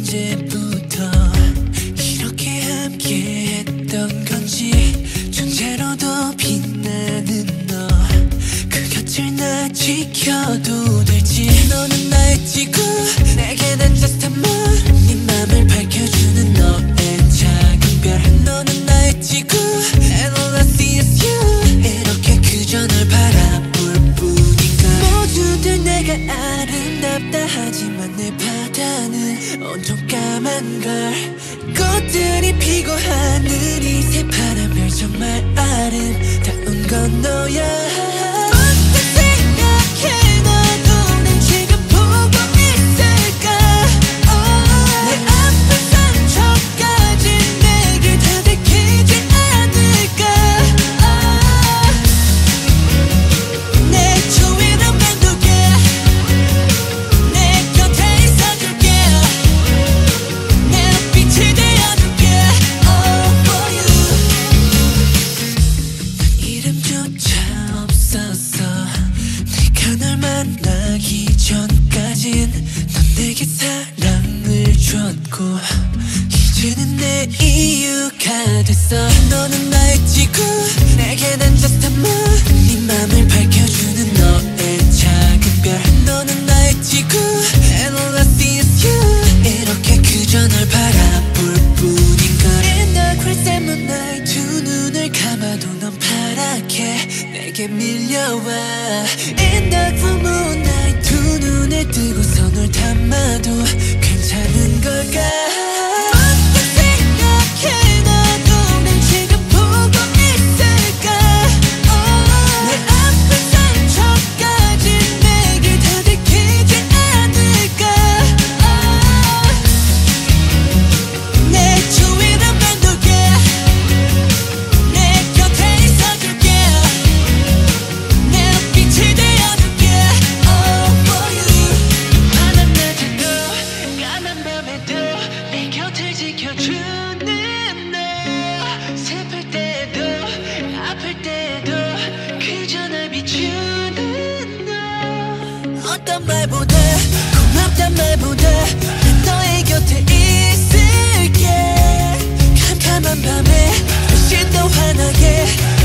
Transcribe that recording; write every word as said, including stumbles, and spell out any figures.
언제부터 이렇게 함께 했던 건지 존재로도 빛나는 너 그 곁을 나 지켜도 될지 너는 나의 지구 내게 난 just a moon 네 맘을 밝혀주는 너의 작은 별 너는 나의 지구 and all I see is you 이렇게 그저 널 바라볼 뿐인가 모두들 내가 아름답다 하지만 내 바다는 온통 까만 걸 꽃들이 피고 하늘이 새파란 별 정말 아름다운 건 너야 만나기 전까진 넌 내게 사랑을 줬고 이제는 내 이유가 됐어 너는 나의 지구 내게 난 just a moon 네 맘을 밝혀주는 너의 작은 별 너는 나의 지구 and all I see is you 이렇게 그저 널 바라볼 뿐인걸 In the crazy moonlight 두 눈을 감아도 넌 파랗게 내게 밀려와 In the full moonlight 두 눈을 뜨고서 널 담아도 괜찮은 걸까 어떻게 생각해 너도 날 지금 보고 있을까 oh, 내 아픈 상처까지 내게 다 들키지 않을까 oh, 내 주위를 맴돌게 내 곁에 있어줄게 내 빛이 되어줄게 oh for you 환한 낮에도 까만 밤에도 내 곁을 지켜주는 너 슬플 때도 아플 때도 그저 날 비추는 너 어떤 말보다 고맙단 말보다 난 너의 곁에 있을게 캄캄한 밤에 훨씬 더 환하게